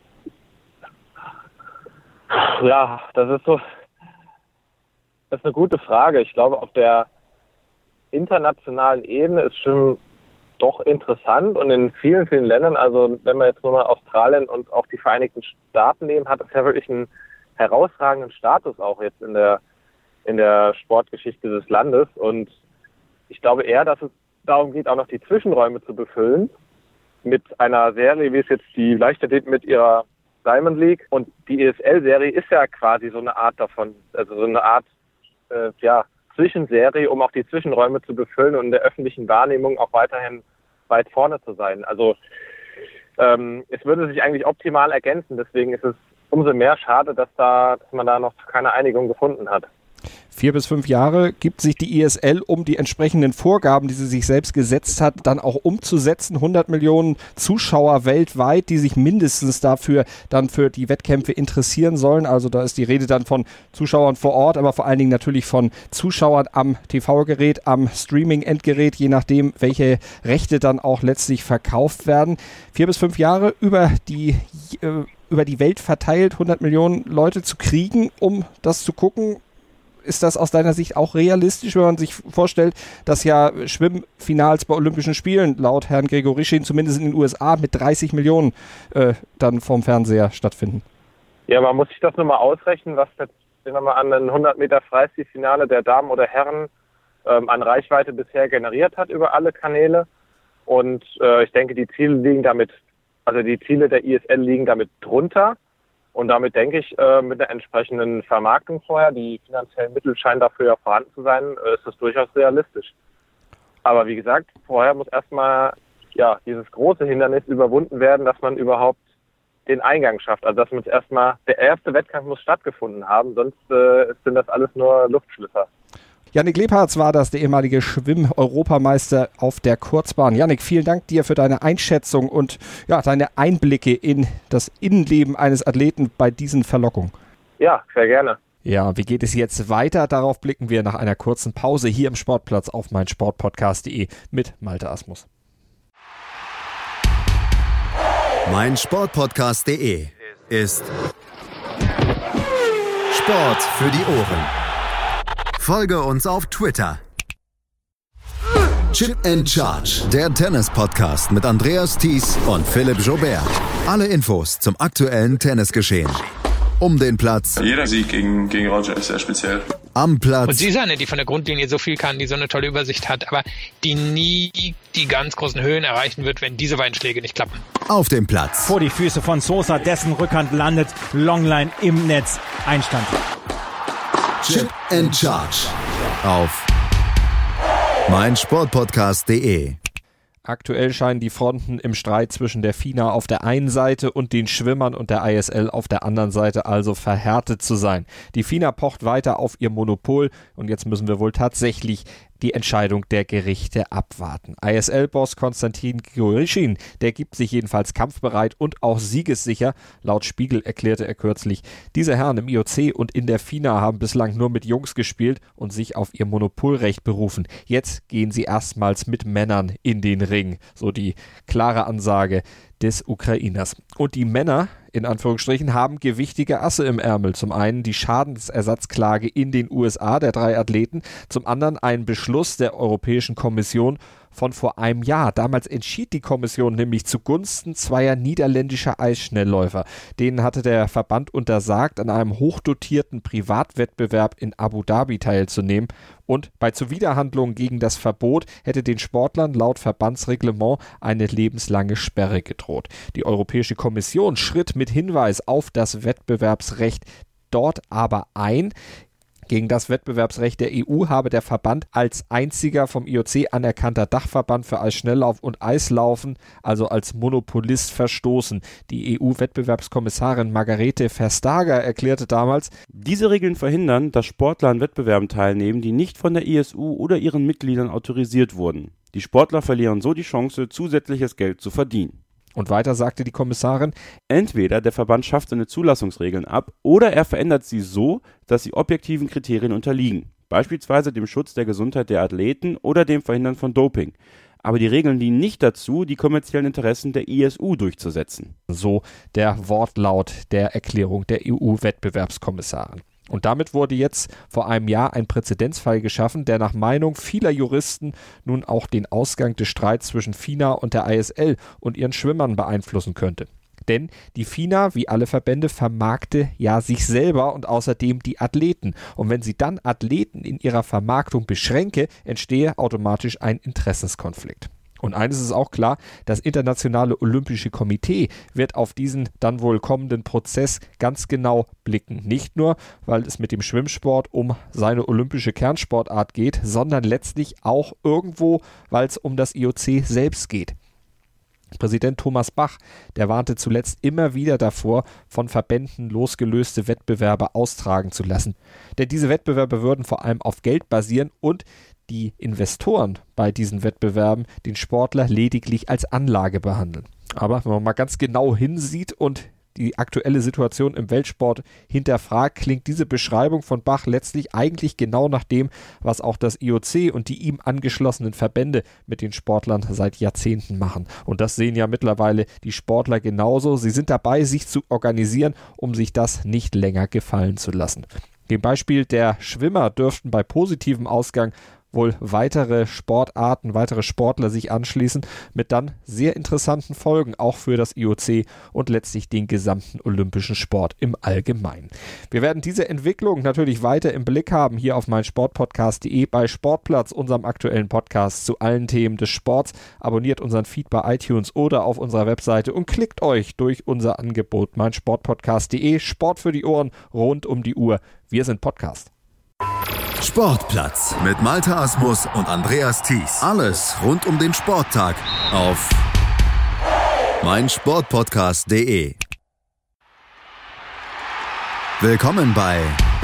Ja, das ist so, das ist eine gute Frage. Ich glaube, auf der internationalen Ebene ist Schwimmen doch interessant und in vielen, vielen Ländern, also wenn wir jetzt nur mal Australien und auch die Vereinigten Staaten nehmen, hat es ja wirklich einen herausragenden Status auch jetzt in der in der Sportgeschichte des Landes und ich glaube eher, dass es darum geht, auch noch die Zwischenräume zu befüllen mit einer Serie, wie es jetzt die Leichtathletik mit ihrer Diamond League und die E S L-Serie ist ja quasi so eine Art davon, also so eine Art, äh, ja, Zwischenserie, um auch die Zwischenräume zu befüllen und in der öffentlichen Wahrnehmung auch weiterhin weit vorne zu sein. Also ähm, es würde sich eigentlich optimal ergänzen, deswegen ist es umso mehr schade, dass da, dass man da noch keine Einigung gefunden hat. Vier bis fünf Jahre gibt sich die I S L, um die entsprechenden Vorgaben, die sie sich selbst gesetzt hat, dann auch umzusetzen. hundert Millionen Zuschauer weltweit, die sich mindestens dafür dann für die Wettkämpfe interessieren sollen. Also da ist die Rede dann von Zuschauern vor Ort, aber vor allen Dingen natürlich von Zuschauern am T V-Gerät, am Streaming-Endgerät, je nachdem, welche Rechte dann auch letztlich verkauft werden. Vier bis fünf Jahre über die äh, über die Welt verteilt, hundert Millionen Leute zu kriegen, um das zu gucken. ist das aus deiner Sicht auch realistisch, wenn man sich vorstellt, dass ja Schwimmfinals bei Olympischen Spielen laut Herrn Gregorischin zumindest in den U S A mit dreißig Millionen äh, dann vom Fernseher stattfinden? Ja, man muss sich das nur mal ausrechnen, was jetzt, nehmen wir mal an, ein hundert Meter Freistilfinale der Damen oder Herren ähm, an Reichweite bisher generiert hat über alle Kanäle. Und äh, ich denke, die Ziele liegen damit, also die Ziele der I S L liegen damit drunter. Und damit denke ich, äh, mit der entsprechenden Vermarktung vorher, die finanziellen Mittel scheinen dafür ja vorhanden zu sein, äh, ist das durchaus realistisch. Aber wie gesagt, vorher muss erstmal ja dieses große Hindernis überwunden werden, dass man überhaupt den Eingang schafft. Also dass man es erstmal, der erste Wettkampf muss stattgefunden haben, sonst äh, sind das alles nur Luftschlösser. Jannik Lebhardt war das, der ehemalige Schwimm-Europameister auf der Kurzbahn. Jannik, vielen Dank dir für deine Einschätzung und ja, deine Einblicke in das Innenleben eines Athleten bei diesen Verlockungen. Ja, sehr gerne. Ja, wie geht es jetzt weiter? Darauf blicken wir nach einer kurzen Pause hier im Sportplatz auf meinsportpodcast punkt de mit Malte Asmus. meinsportpodcast punkt de ist Sport für die Ohren. Folge uns auf Twitter. Chip and Charge, der Tennis-Podcast mit Andreas Thies und Philipp Joubert. Alle Infos zum aktuellen Tennisgeschehen. Um den Platz. Jeder Sieg gegen, gegen Roger ist sehr speziell. Am Platz. Und sie ist eine, die von der Grundlinie so viel kann, die so eine tolle Übersicht hat, aber die nie die ganz großen Höhen erreichen wird, wenn diese beiden Schläge nicht klappen. Auf dem Platz. Vor die Füße von Sosa, dessen Rückhand landet, Longline im Netz, Einstand. Chip and Charge auf meinsportpodcast punkt de. Aktuell scheinen die Fronten im Streit zwischen der FINA auf der einen Seite und den Schwimmern und der I S L auf der anderen Seite also verhärtet zu sein. Die FINA pocht weiter auf ihr Monopol und jetzt müssen wir wohl tatsächlich die Entscheidung der Gerichte abwarten. I S L-Boss Konstantin Gregorischin, der gibt sich jedenfalls kampfbereit und auch siegessicher. Laut Spiegel erklärte er kürzlich, diese Herren im I O C und in der FINA haben bislang nur mit Jungs gespielt und sich auf ihr Monopolrecht berufen. Jetzt gehen sie erstmals mit Männern in den Ring. So die klare Ansage des Ukrainers. Und die Männer, in Anführungsstrichen, haben gewichtige Asse im Ärmel. Zum einen die Schadensersatzklage in den U S A der drei Athleten, zum anderen ein Beschluss der Europäischen Kommission von vor einem Jahr. Damals entschied die Kommission nämlich zugunsten zweier niederländischer Eisschnellläufer. Denen hatte der Verband untersagt, an einem hochdotierten Privatwettbewerb in Abu Dhabi teilzunehmen. Und bei Zuwiderhandlungen gegen das Verbot hätte den Sportlern laut Verbandsreglement eine lebenslange Sperre gedroht. Die Europäische Kommission schritt mit Hinweis auf das Wettbewerbsrecht dort aber ein. Gegen das Wettbewerbsrecht der E U habe der Verband als einziger vom I O C anerkannter Dachverband für Eisschnelllauf und Eislaufen, also als Monopolist, verstoßen. Die E U-Wettbewerbskommissarin Margarete Vestager erklärte damals, diese Regeln verhindern, dass Sportler an Wettbewerben teilnehmen, die nicht von der I S U oder ihren Mitgliedern autorisiert wurden. Die Sportler verlieren so die Chance, zusätzliches Geld zu verdienen. Und weiter sagte die Kommissarin, entweder der Verband schafft seine Zulassungsregeln ab oder er verändert sie so, dass sie objektiven Kriterien unterliegen, beispielsweise dem Schutz der Gesundheit der Athleten oder dem Verhindern von Doping. Aber die Regeln dienen nicht dazu, die kommerziellen Interessen der I S U durchzusetzen. So der Wortlaut der Erklärung der E U-Wettbewerbskommissarin. Und damit wurde jetzt vor einem Jahr ein Präzedenzfall geschaffen, der nach Meinung vieler Juristen nun auch den Ausgang des Streits zwischen FINA und der I S L und ihren Schwimmern beeinflussen könnte. Denn die FINA, wie alle Verbände, vermarkte ja sich selber und außerdem die Athleten. Und wenn sie dann Athleten in ihrer Vermarktung beschränke, entstehe automatisch ein Interessenskonflikt. Und eines ist auch klar, das Internationale Olympische Komitee wird auf diesen dann wohl kommenden Prozess ganz genau blicken. Nicht nur, weil es mit dem Schwimmsport um seine olympische Kernsportart geht, sondern letztlich auch irgendwo, weil es um das I O C selbst geht. Präsident Thomas Bach, der warnte zuletzt immer wieder davor, von Verbänden losgelöste Wettbewerbe austragen zu lassen. Denn diese Wettbewerbe würden vor allem auf Geld basieren und die Investoren bei diesen Wettbewerben den Sportler lediglich als Anlage behandeln. Aber wenn man mal ganz genau hinsieht und die aktuelle Situation im Weltsport hinterfragt, klingt diese Beschreibung von Bach letztlich eigentlich genau nach dem, was auch das I O C und die ihm angeschlossenen Verbände mit den Sportlern seit Jahrzehnten machen. Und das sehen ja mittlerweile die Sportler genauso. Sie sind dabei, sich zu organisieren, um sich das nicht länger gefallen zu lassen. Dem Beispiel der Schwimmer dürften bei positivem Ausgang wohl weitere Sportarten, weitere Sportler sich anschließen, mit dann sehr interessanten Folgen, auch für das I O C und letztlich den gesamten olympischen Sport im Allgemeinen. Wir werden diese Entwicklung natürlich weiter im Blick haben, hier auf meinsportpodcast punkt de bei Sportplatz, unserem aktuellen Podcast zu allen Themen des Sports. Abonniert unseren Feed bei iTunes oder auf unserer Webseite und klickt euch durch unser Angebot meinsportpodcast punkt de. Sport für die Ohren, rund um die Uhr. Wir sind Podcast. Sportplatz mit Malte Asmus und Andreas Thies. Alles rund um den Sporttag auf meinsportpodcast punkt de. Willkommen bei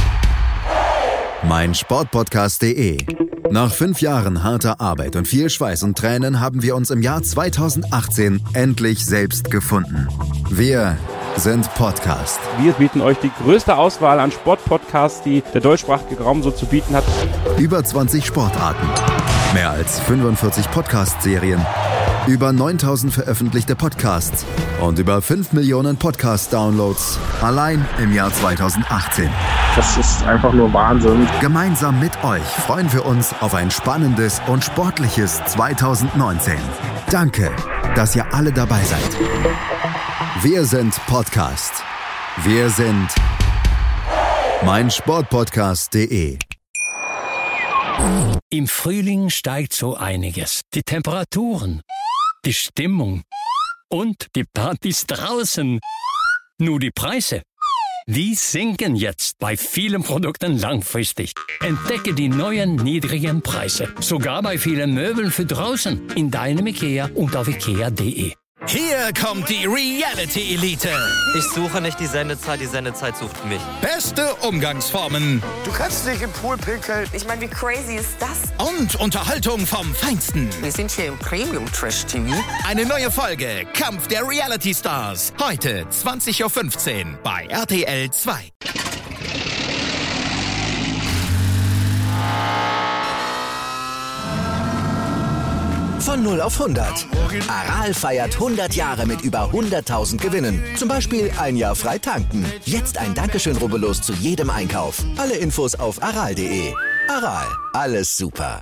meinsportpodcast punkt de. Nach fünf Jahren harter Arbeit und viel Schweiß und Tränen haben wir uns im Jahr zweitausendachtzehn endlich selbst gefunden. Wir sind Podcast. Wir bieten euch die größte Auswahl an Sportpodcasts, die der deutschsprachige Raum so zu bieten hat. Über zwanzig Sportarten, mehr als fünfundvierzig Podcast-Serien, über neuntausend veröffentlichte Podcasts und über fünf Millionen Podcast-Downloads allein im Jahr zweitausendachtzehn. Das ist einfach nur Wahnsinn. Gemeinsam mit euch freuen wir uns auf ein spannendes und sportliches zweitausendneunzehn. Danke, dass ihr alle dabei seid. Wir sind Podcast. Wir sind meinsportpodcast punkt de. Im Frühling steigt so einiges. Die Temperaturen, die Stimmung und die Partys draußen. Nur die Preise, die sinken jetzt bei vielen Produkten langfristig. Entdecke die neuen niedrigen Preise. Sogar bei vielen Möbeln für draußen. In deinem IKEA und auf ikea punkt de. Hier kommt die Reality Elite. Ich suche nicht die Sendezeit, die Sendezeit sucht mich. Beste Umgangsformen. Du kannst nicht im Pool pinkeln. Ich meine, wie crazy ist das? Und Unterhaltung vom Feinsten. Wir sind hier im Premium Trash T V. Eine neue Folge Kampf der Reality Stars. Heute zwanzig Uhr fünfzehn bei R T L zwei. Von null auf hundert. Aral feiert hundert Jahre mit über hunderttausend Gewinnen. Zum Beispiel ein Jahr frei tanken. Jetzt ein Dankeschön, rubbellos zu jedem Einkauf. Alle Infos auf aral punkt de. Aral, alles super.